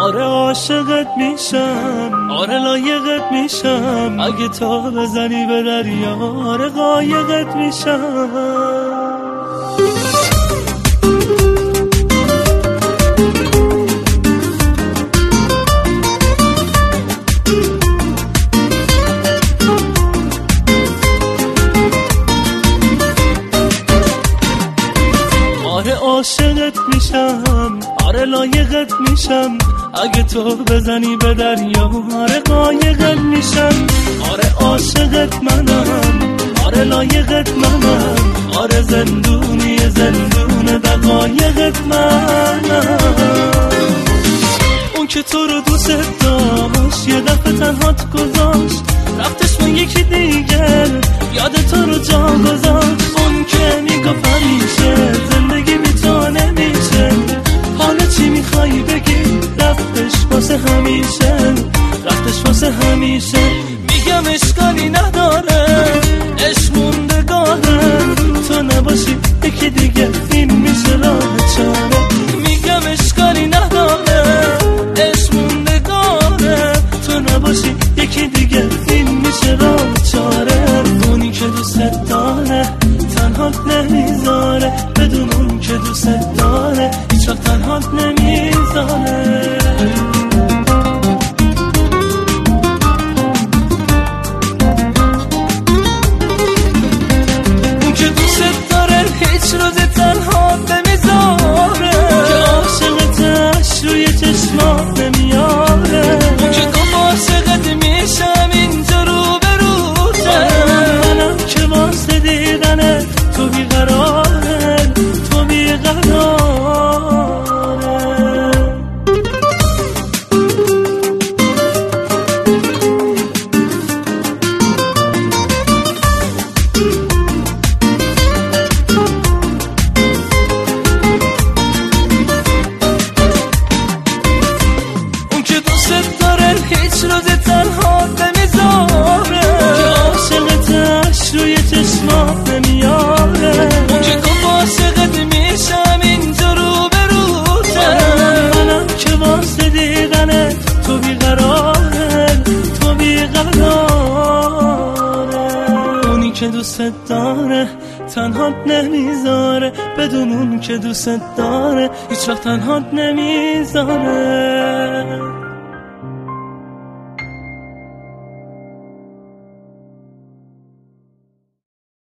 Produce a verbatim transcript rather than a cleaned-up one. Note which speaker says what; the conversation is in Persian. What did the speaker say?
Speaker 1: آره عاشقت میشم، آره لایقت میشم، اگه تا بزنی به دریا آره قایقت میشم. آره عاشقت میشم، آره لایقت میشم، اگه تو بزنی به دریا آره قایقت میشم. آره عاشقت منم، آره لایقت منم، آره زندونی زندون دقایقت منم. اون که تو رو دوست داشت یه دفعه تنهات گذاشت، رفتش با یکی دیگر یاد تو رو جا گذاشت. اون که میگفت همیشه زندگی بی تو نمیشه، حالا چی میخوایی بگی؟ رفتش واسه همیشه، رفتش واسه همیشه. میگم اشکالی نداره عشق موندگاره، تو نباشی یکی دیگه این میشه راه چاره. میگم اشکالی نداره عشق موندگاره، تو نباشی یکی دیگه این میشه راه چاره. اونی که دوست داره تنهات نمیذاره، بدون اون که دوست داره هیچ وقت تنهات نمیذاره. اون که دوست داره هیچ روز تنهات نمیذاره، که عاشقتش روی چشمات نمیاره. اون که گفت عاشقت میشم اینجا رو به روته، منم که واسه دیدنه تو بیقراره، تو بیقراره. اون که دوست داره هیچ روز تنهات نمیذاره، که عاشقتش روی چشمات نمیاره. اون که گفت عاشقت میشم اینجا رو به روته، منم که واسه دیدنه تو بیقراره، تو بیقراره. اونی که دوست داره تنهات نمیذاره، بدون اون که دوست داره هیچ وقت تنهات نمیذاره.